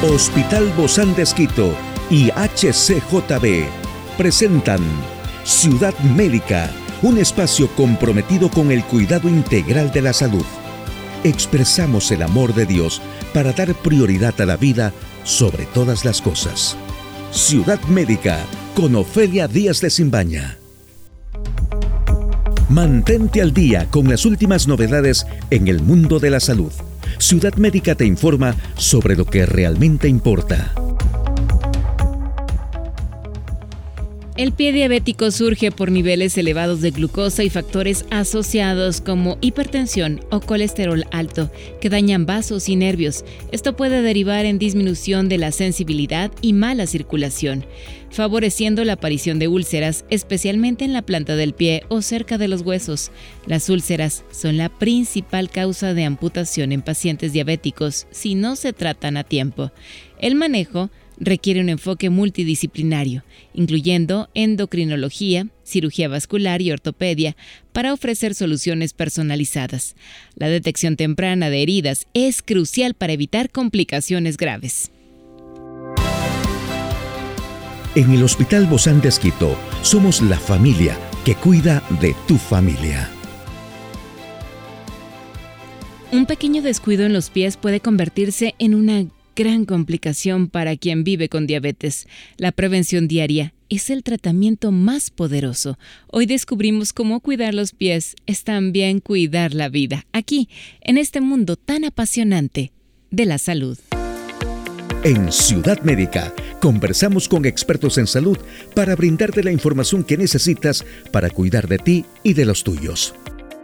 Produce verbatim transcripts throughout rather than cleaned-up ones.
Hospital Bozán de Esquito y H C J B presentan Ciudad Médica, un espacio comprometido con el cuidado integral de la salud. Expresamos el amor de Dios para dar prioridad a la vida sobre todas las cosas. Ciudad Médica con Ofelia Díaz de Simbaña. Mantente al día con las últimas novedades en el mundo de la salud. Ciudad Médica te informa sobre lo que realmente importa. El pie diabético surge por niveles elevados de glucosa y factores asociados como hipertensión o colesterol alto, que dañan vasos y nervios. Esto puede derivar en disminución de la sensibilidad y mala circulación, favoreciendo la aparición de úlceras, especialmente en la planta del pie o cerca de los huesos. Las úlceras son la principal causa de amputación en pacientes diabéticos si no se tratan a tiempo. El manejo requiere un enfoque multidisciplinario, incluyendo endocrinología, cirugía vascular y ortopedia, para ofrecer soluciones personalizadas. La detección temprana de heridas es crucial para evitar complicaciones graves. En el Hospital Bozán de Esquito somos la familia que cuida de tu familia. Un pequeño descuido en los pies puede convertirse en una gran complicación para quien vive con diabetes. La prevención diaria es el tratamiento más poderoso. Hoy descubrimos cómo cuidar los pies es también cuidar la vida, aquí, en este mundo tan apasionante de la salud. En Ciudad Médica conversamos con expertos en salud para brindarte la información que necesitas para cuidar de ti y de los tuyos.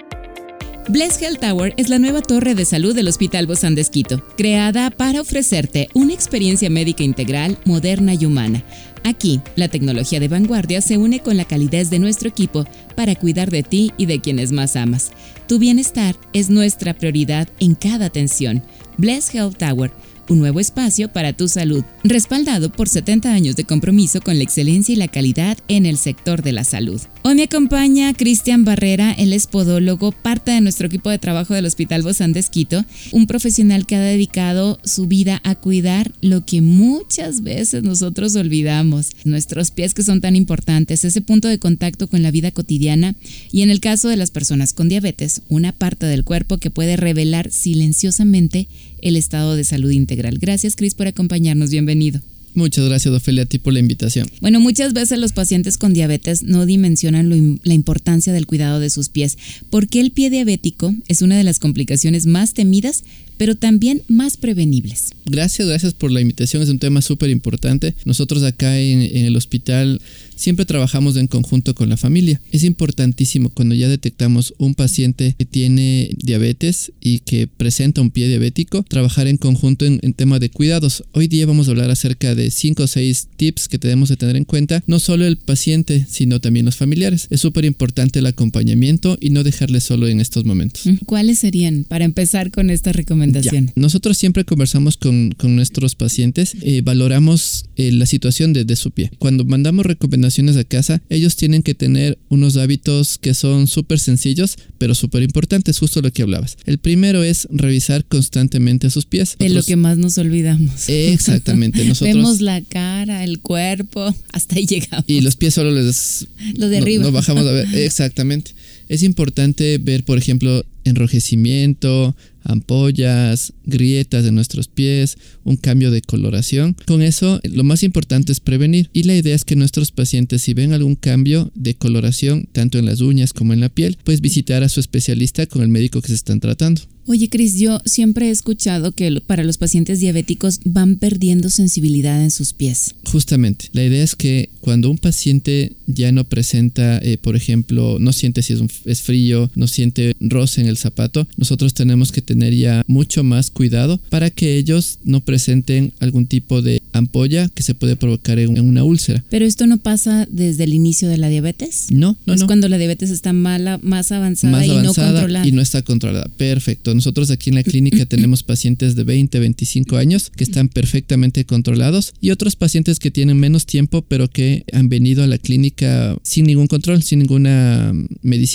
Bless Health Tower es la nueva torre de salud del Hospital Bozán de Esquito, creada para ofrecerte una experiencia médica integral, moderna y humana. Aquí, la tecnología de vanguardia se une con la calidez de nuestro equipo para cuidar de ti y de quienes más amas. Tu bienestar es nuestra prioridad en cada atención. Bless Health Tower, un nuevo espacio para tu salud, respaldado por setenta años de compromiso con la excelencia y la calidad en el sector de la salud. Hoy me acompaña Cristian Barrera, él es podólogo, parte de nuestro equipo de trabajo del Hospital Bozán de Esquito, un profesional que ha dedicado su vida a cuidar lo que muchas veces nosotros olvidamos, nuestros pies que son tan importantes, ese punto de contacto con la vida cotidiana y en el caso de las personas con diabetes, una parte del cuerpo que puede revelar silenciosamente el estado de salud integral. Gracias, Cris, por acompañarnos. Bienvenido. Muchas gracias, Ofelia, a ti por la invitación. Bueno, muchas veces los pacientes con diabetes no dimensionan lo, la importancia del cuidado de sus pies, porque el pie diabético es una de las complicaciones más temidas, pero también más prevenibles. Gracias, gracias por la invitación. Es un tema súper importante. Nosotros acá en, en el hospital siempre trabajamos en conjunto con la familia. Es importantísimo cuando ya detectamos un paciente que tiene diabetes y que presenta un pie diabético, trabajar en conjunto en, en tema de cuidados. Hoy día vamos a hablar acerca de cinco o seis tips que debemos de tener en cuenta, no solo el paciente, sino también los familiares. Es súper importante el acompañamiento y no dejarle solo en estos momentos. ¿Cuáles serían para empezar con esta recomendación? Ya. Nosotros siempre conversamos con, con nuestros pacientes, eh, valoramos eh, la situación de, de su pie. Cuando mandamos recomendaciones a casa, ellos tienen que tener unos hábitos que son súper sencillos, pero súper importantes, justo lo que hablabas. El primero es revisar constantemente sus pies. De Nosotros, lo que más nos olvidamos. Exactamente. Nosotros vemos la cara, el cuerpo, hasta ahí llegamos. Y los pies solo les... Los de arriba. No, no bajamos a ver. Exactamente. Es importante ver, por ejemplo, enrojecimiento, ampollas, grietas de nuestros pies, un cambio de coloración. Con eso, lo más importante es prevenir. Y la idea es que nuestros pacientes, si ven algún cambio de coloración, tanto en las uñas como en la piel, pues visitar a su especialista con el médico que se están tratando. Oye, Cris, yo siempre he escuchado que para los pacientes diabéticos van perdiendo sensibilidad en sus pies. Justamente. La idea es que cuando un paciente ya no presenta, eh, por ejemplo, no siente si es, un, es frío, no siente roce en el zapato, nosotros tenemos que tener ya mucho más cuidado para que ellos no presenten algún tipo de ampolla que se puede provocar en, en una úlcera. ¿Pero esto no pasa desde el inicio de la diabetes? No, no, es no. cuando la diabetes está mala, más avanzada más y avanzada no controlada. Y no está controlada. Perfecto. Nosotros aquí en la clínica tenemos pacientes de veinte, veinticinco años que están perfectamente controlados y otros pacientes que tienen menos tiempo pero que han venido a la clínica sin ningún control, sin ninguna medicina.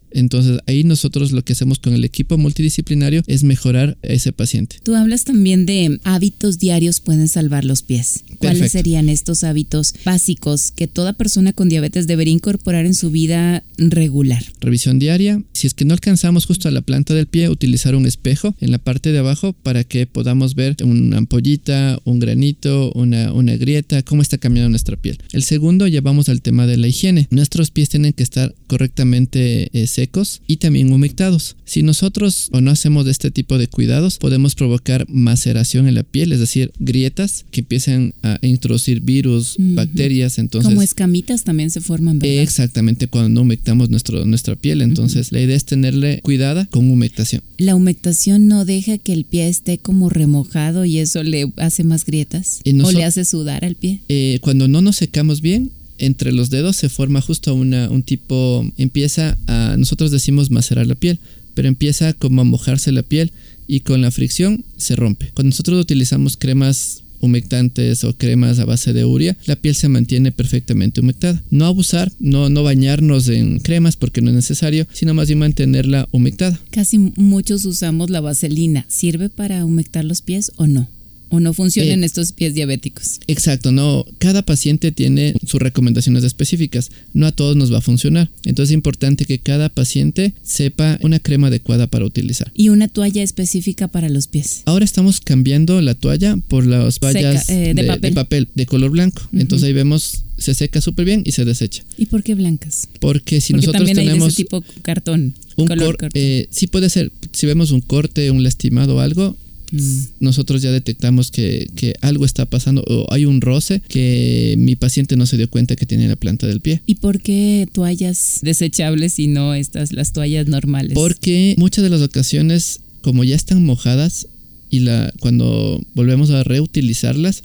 Entonces ahí nosotros lo que hacemos con el equipo multidisciplinario es mejorar a ese paciente. Tú hablas también de hábitos diarios pueden salvar los pies. ¿Cuáles Perfecto. serían estos hábitos básicos que toda persona con diabetes debería incorporar en su vida regular? Revisión diaria. Si es que no alcanzamos justo a la planta del pie, utilizar un espejo en la parte de abajo para que podamos ver una ampollita, un granito, una, una grieta, cómo está cambiando nuestra piel. El segundo, ya vamos al tema de la higiene. Nuestros pies tienen que estar correctamente eh, secos y también humectados. Si nosotros o no hacemos este tipo de cuidados, podemos provocar maceración en la piel, es decir, grietas que empiezan a introducir virus, uh-huh. bacterias. Entonces, como escamitas también se forman, ¿verdad? Exactamente, cuando no humectamos nuestro, nuestra piel. Entonces, uh-huh. la idea es tenerle cuidada con humectación. ¿La humectación no deja que el pie esté como remojado y eso le hace más grietas? ¿O le hace sudar al pie? Eh, cuando no nos secamos bien, entre los dedos se forma justo una, un tipo, empieza a, nosotros decimos macerar la piel, pero empieza como a mojarse la piel y con la fricción se rompe. Cuando nosotros utilizamos cremas humectantes o cremas a base de urea, la piel se mantiene perfectamente humectada. No abusar, no, no bañarnos en cremas porque no es necesario, sino más bien mantenerla humectada. Casi muchos usamos la vaselina. ¿Sirve para humectar los pies o no? ¿O no funcionan eh, estos pies diabéticos? Exacto, no. Cada paciente tiene sus recomendaciones específicas. No a todos nos va a funcionar. Entonces es importante que cada paciente sepa una crema adecuada para utilizar. ¿Y una toalla específica para los pies? Ahora estamos cambiando la toalla por las vallas Seca, eh, de, de, papel. de papel de color blanco. Uh-huh. Entonces ahí vemos, se seca súper bien y se desecha. ¿Y por qué blancas? Porque si Porque nosotros también tenemos... hay de ese tipo cartón. Un color cor- cartón. Eh, sí puede ser, si vemos un corte, un lastimado o algo... Mm. Nosotros ya detectamos que, que algo está pasando o hay un roce que mi paciente no se dio cuenta que tenía en la planta del pie. ¿Y por qué toallas desechables y no estas, las toallas normales? Porque muchas de las ocasiones, como ya están mojadas y la, cuando volvemos a reutilizarlas,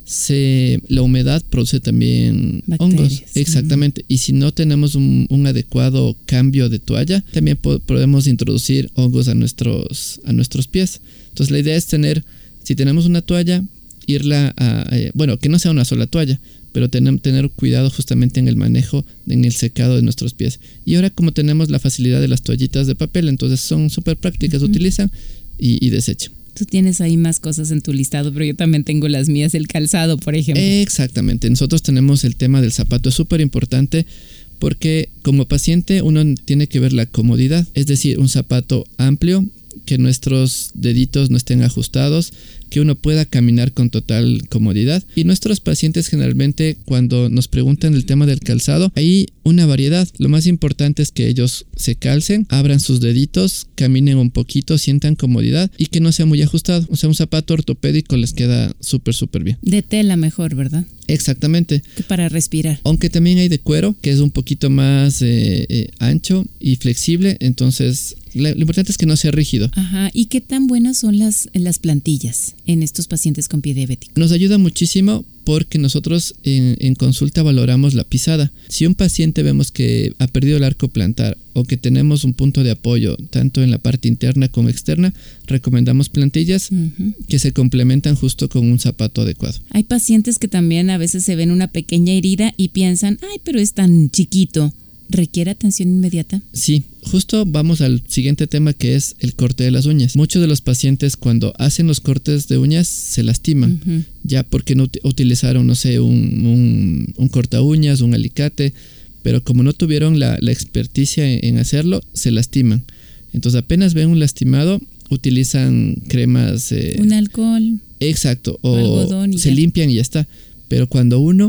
se, la humedad produce también bacterias. Hongos. Exactamente. Uh-huh. Y si no tenemos un, un adecuado cambio de toalla, también po- podemos introducir hongos a nuestros, a nuestros pies. Entonces la idea es tener, si tenemos una toalla, irla a, eh, bueno, que no sea una sola toalla, pero tener, tener cuidado justamente en el manejo, en el secado de nuestros pies. Y ahora como tenemos la facilidad de las toallitas de papel, entonces son súper prácticas, uh-huh. utilizan y, y desechan. Tú tienes ahí más cosas en tu listado, pero yo también tengo las mías, el calzado, por ejemplo. Exactamente, nosotros tenemos el tema del zapato, es súper importante porque como paciente uno tiene que ver la comodidad, es decir, un zapato amplio, que nuestros deditos no estén ajustados, que uno pueda caminar con total comodidad. Y nuestros pacientes generalmente cuando nos preguntan el tema del calzado, hay una variedad. Lo más importante es que ellos se calcen, abran sus deditos, caminen un poquito, sientan comodidad y que no sea muy ajustado. O sea, un zapato ortopédico les queda súper, súper bien. De tela mejor, ¿verdad? Exactamente. Que para respirar. Aunque también hay de cuero, que es un poquito más eh, eh, ancho y flexible, entonces lo importante es que no sea rígido. Ajá. ¿Y qué tan buenas son las, las plantillas en estos pacientes con pie diabético? Nos ayuda muchísimo porque nosotros en, en consulta valoramos la pisada. Si un paciente vemos que ha perdido el arco plantar o que tenemos un punto de apoyo tanto en la parte interna como externa, recomendamos plantillas uh-huh. que se complementan justo con un zapato adecuado. Hay pacientes que también a veces se ven una pequeña herida y piensan, ay, pero es tan chiquito. ¿Requiere atención inmediata? Sí, justo vamos al siguiente tema que es el corte de las uñas. Muchos de los pacientes cuando hacen los cortes de uñas se lastiman, uh-huh. ya porque no ut- utilizaron, no sé, un, un, un corta uñas, un alicate, pero como no tuvieron la, la experticia en, en hacerlo, se lastiman. Entonces apenas ven un lastimado, utilizan cremas... Eh, un alcohol. Exacto, o algodón y se ya. limpian y ya está. Pero cuando uno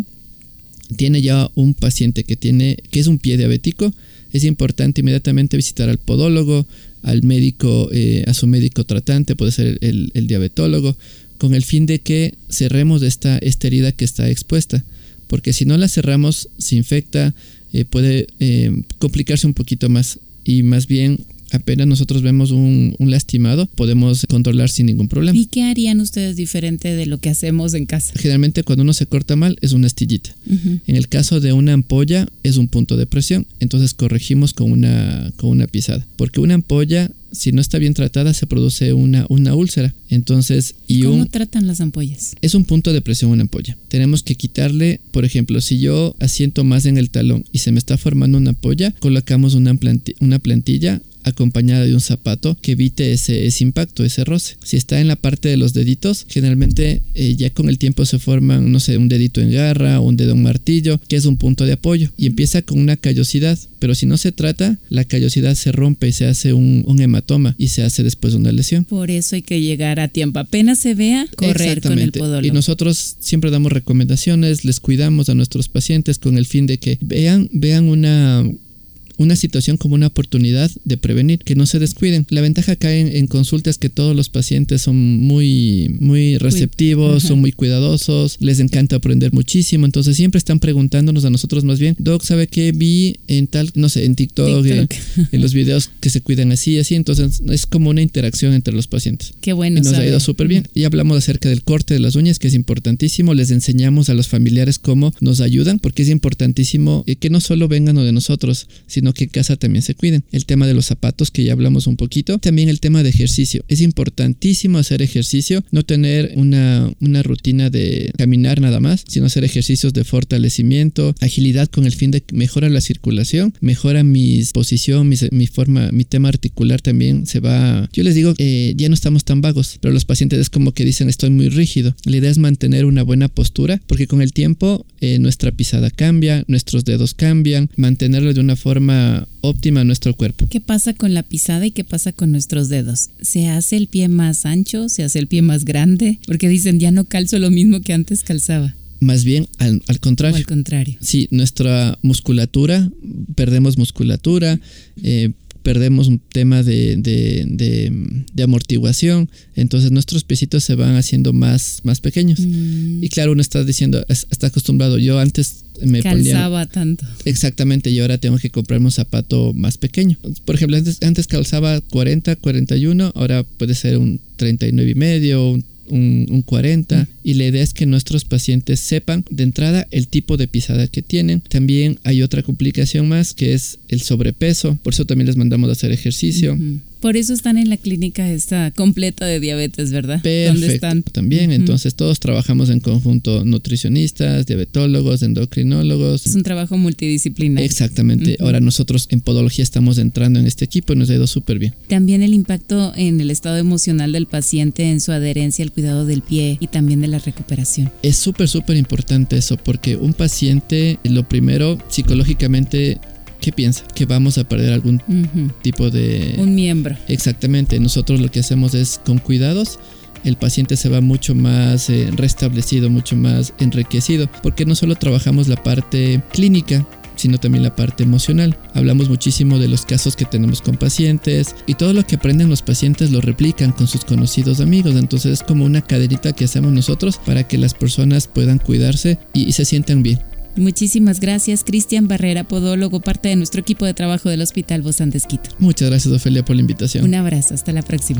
tiene ya un paciente que tiene que es un pie diabético, es importante inmediatamente visitar al podólogo, al médico, eh, a su médico tratante, puede ser el, el diabetólogo, con el fin de que cerremos esta, esta herida que está expuesta, porque si no la cerramos se infecta, eh, puede eh, complicarse un poquito más y más bien Apenas nosotros vemos un, un lastimado, podemos controlar sin ningún problema. ¿Y qué harían ustedes diferente de lo que hacemos en casa? Generalmente cuando uno se corta mal es una astillita. Uh-huh. En el caso de una ampolla es un punto de presión, entonces corregimos con una, con una pisada. Porque una ampolla, si no está bien tratada, se produce una, una úlcera. Entonces, y ¿Cómo un, tratan las ampollas? Es un punto de presión una ampolla. Tenemos que quitarle, por ejemplo, si yo asiento más en el talón y se me está formando una ampolla, colocamos una, planti- una plantilla acompañada de un zapato que evite ese, ese impacto, ese roce. Si está en la parte de los deditos, generalmente eh, ya con el tiempo se forman, no sé, un dedito en garra, un dedo en martillo, que es un punto de apoyo y empieza con una callosidad, pero si no se trata, la callosidad se rompe y se hace un, un hematoma y se hace después una lesión. Por eso hay que llegar a tiempo, apenas se vea, correr con el podólogo. Y nosotros siempre damos recomendaciones, les cuidamos a nuestros pacientes con el fin de que vean, vean una... una situación como una oportunidad de prevenir, que no se descuiden. La ventaja acá en, en consulta es que todos los pacientes son muy, muy receptivos, Cuid- son muy cuidadosos, les encanta aprender muchísimo, entonces siempre están preguntándonos a nosotros más bien, Doc, ¿sabe qué? Vi en tal, no sé, en TikTok, TikTok. En, en los videos que se cuidan así, así, entonces es como una interacción entre los pacientes. Qué bueno. Y nos sabe. ha ido súper bien. Y hablamos acerca del corte de las uñas, que es importantísimo, les enseñamos a los familiares cómo nos ayudan, porque es importantísimo que no solo vengan de nosotros, sino que en casa también se cuiden. El tema de los zapatos, que ya hablamos un poquito. También el tema de ejercicio. Es importantísimo hacer ejercicio, no tener una, una rutina de caminar nada más, sino hacer ejercicios de fortalecimiento, agilidad con el fin de mejorar la circulación, mejora mi posición, mi, mi forma, mi tema articular también se va. Yo les digo, eh, ya no estamos tan vagos, pero los pacientes es como que dicen, estoy muy rígido. La idea es mantener una buena postura, porque con el tiempo eh, nuestra pisada cambia, nuestros dedos cambian, mantenerlo de una forma óptima a nuestro cuerpo. ¿Qué pasa con la pisada y qué pasa con nuestros dedos? ¿Se hace el pie más ancho? ¿Se hace el pie más grande? Porque dicen, ya no calzo lo mismo que antes calzaba. Más bien al, al contrario. O al contrario. Sí, nuestra musculatura, perdemos musculatura, eh, perdemos un tema de, de, de, de amortiguación, entonces nuestros piecitos se van haciendo más, más pequeños. Mm. Y claro, uno está diciendo, está acostumbrado, yo antes me calzaba ponía, tanto. Exactamente, y ahora tengo que comprarme un zapato más pequeño. Por ejemplo, antes, antes calzaba cuarenta, cuarenta y uno, ahora puede ser un treinta y nueve y medio, un Un, un cuarenta, mm. y la idea es que nuestros pacientes sepan de entrada el tipo de pisada que tienen. También hay otra complicación más, que es el sobrepeso, por eso también les mandamos a hacer ejercicio. Mm-hmm. Por eso están en la clínica esta completa de diabetes, ¿verdad? Perfecto. ¿Dónde están? También, uh-huh. Entonces todos trabajamos en conjunto, nutricionistas, diabetólogos, endocrinólogos. Es un trabajo multidisciplinario. Exactamente. Uh-huh. Ahora nosotros en podología estamos entrando en este equipo y nos ha ido súper bien. También el impacto en el estado emocional del paciente, en su adherencia al cuidado del pie y también de la recuperación. Es súper, súper importante eso, porque un paciente, lo primero, psicológicamente, ¿qué piensa? Que vamos a perder algún uh-huh. tipo de... Un miembro. Exactamente. Nosotros lo que hacemos es, con cuidados, el paciente se va mucho más eh, restablecido, mucho más enriquecido, porque no solo trabajamos la parte clínica, sino también la parte emocional. Hablamos muchísimo de los casos que tenemos con pacientes y todo lo que aprenden los pacientes lo replican con sus conocidos amigos. Entonces es como una cadenita que hacemos nosotros para que las personas puedan cuidarse y, y se sientan bien. Muchísimas gracias, Cristian Barrera, podólogo, parte de nuestro equipo de trabajo del Hospital Bozán de Esquito. Muchas gracias, Ofelia, por la invitación. Un abrazo, hasta la próxima.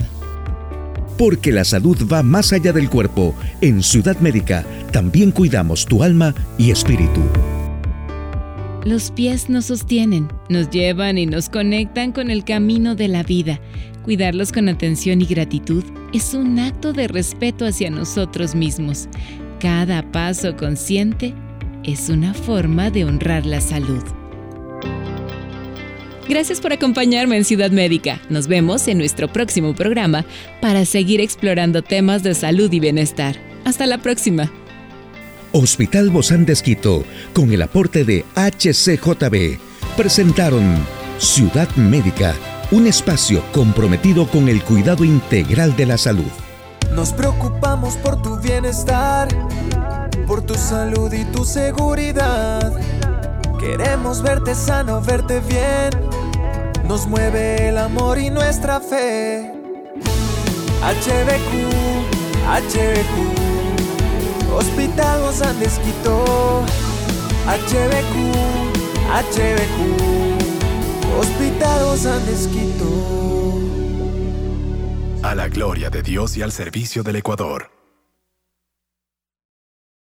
Porque la salud va más allá del cuerpo. En Ciudad Médica también cuidamos tu alma y espíritu. Los pies nos sostienen, nos llevan y nos conectan con el camino de la vida. Cuidarlos con atención y gratitud es un acto de respeto hacia nosotros mismos. Cada paso consciente es una forma de honrar la salud. Gracias por acompañarme en Ciudad Médica. Nos vemos en nuestro próximo programa para seguir explorando temas de salud y bienestar. Hasta la próxima. Hospital Bozán de Esquito, con el aporte de H C J B, presentaron Ciudad Médica, un espacio comprometido con el cuidado integral de la salud. Nos preocupamos por tu bienestar, por tu salud y tu seguridad. Queremos verte sano, verte bien. Nos mueve el amor y nuestra fe. H B Q, H B Q, Hospital Bozán de Esquito. H B Q, H B Q, Hospital Bozán de Esquito. A la gloria de Dios y al servicio del Ecuador.